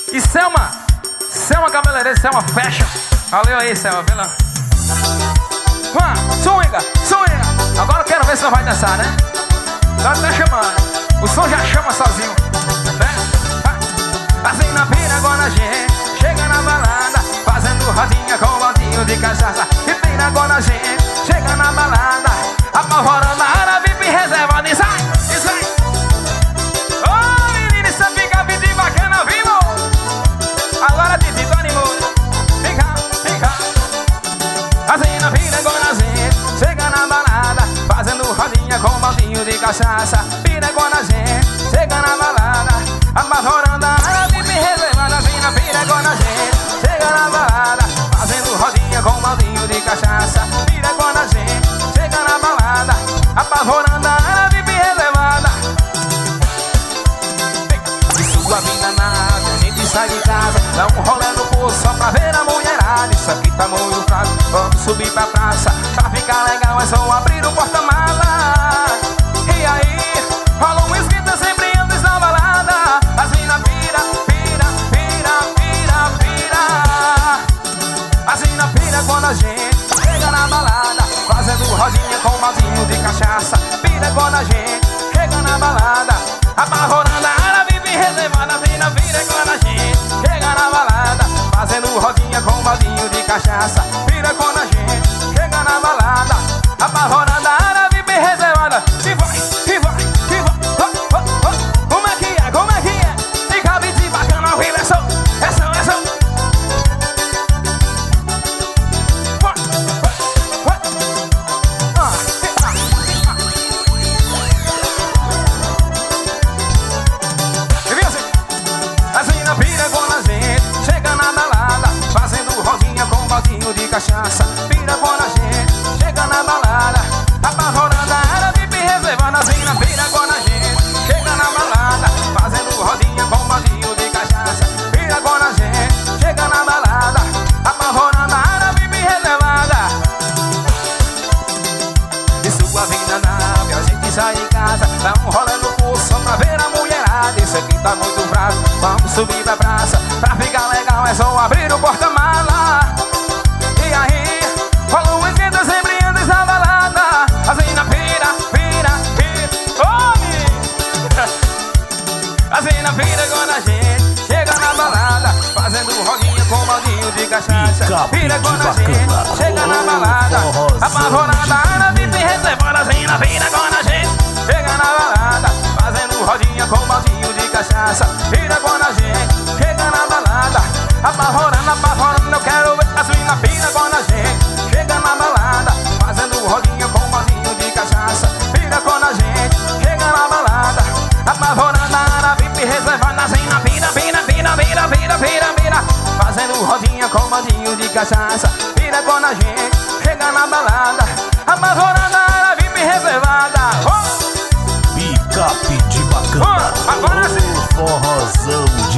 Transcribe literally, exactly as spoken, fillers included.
E Selma, Selma cabeleireira, Selma Fashion. Valeu aí, Selma, pela... Vá, swinga, swinga. Agora eu quero ver se não vai dançar, né? Tá até chamando. O som já chama sozinho, né? Assim na pira agora a gente chega na balada, fazendo rodinha com baldinho de cachaça. E pira agora a gente chega na balada, apavorando a área V I P reservada. E sai, e sai. Ô menina, isso fica de bacana, viu? Agora Titi, tô animou. Fica, fica. Assim na pira agora a gente chega na balada, fazendo rodinha com baldinho de cachaça. Pira agora a gente chega na balada, apavorando a área V I P reservada. Assim na pira agora a gente chega na balada, fazendo rodinha com baldinho de cachaça. Pira agora a gente chega na balada, apavorando a área V I P reservada. De sua vida nada, a gente sai de casa, dá um rolê no poço só pra ver a mulherada. Isso aqui tá muito fraco, vamos subir pra praça. Pra ficar legal é só abrir o porta-mala. E aí, rola um esquenta sempre antes da balada. As mina pira, pira, pira, pira, pira. As mina pira quando a gente chega na balada, fazendo rodinha com baldinho de cachaça. Pira quando a gente chega na balada, apavorando a área V I P reservada. As mina pira quando a gente chega na balada, fazendo rodinha com baldinho de cachaça. Pira quando a gente chega na balada, apavorando a área V I P reservada. E vai, e vai, e vai, oh, oh, oh. Como é que é, como é que é? Fica bem de bacana, viu? É só, é só, é só. Vai, vai, vai. Ah, ah, ah. E vem assim. Assim na pira quando a gente chega na balada, fazendo rodinha com baldinho de cachaça. Pira quando a gente chega na balada, apavorando a área V I P reservada. Assim na pira quando a gente chega na balada, fazendo rodinha com baldinho de cachaça. Pira quando a gente chega na balada, apavorando a área V I P reservada. De sua vida nave, a gente sai de casa, dá um rolê no poço só pra ver a mulherada. Isso aqui tá muito fraco, vamos subir pra praça. Pra ficar legal é só abrir o porta-mala. E aí, rola um esquenta sempre antes da balada. Assim na pira, pira, pira, come. Assim na pira quando a gente chega na balada, fazendo rodinha com baldinho de cachaça. Pira quando a gente chega na balada, apavorada a área V I P reservada. Assim na pira quando a gente chega na balada, fazendo rodinha com baldinho de cachaça. Pira quando a gente chega na balada, apavorando, apavorando. Eu quero ver as mina pira quando a gente chega na balada, fazendo rodinha com baldinho de cachaça. Pira quando a gente chega na balada, apavorando a área V I P reservada. Assim na pira, pira, pira, pira, pira, pira, pira, fazendo rodinha com baldinho de cachaça. Pira quando a gente chega na balada, apavorando a área V I P reservada. Oh! Picape de bacana. Oh, agora sim. Forrozão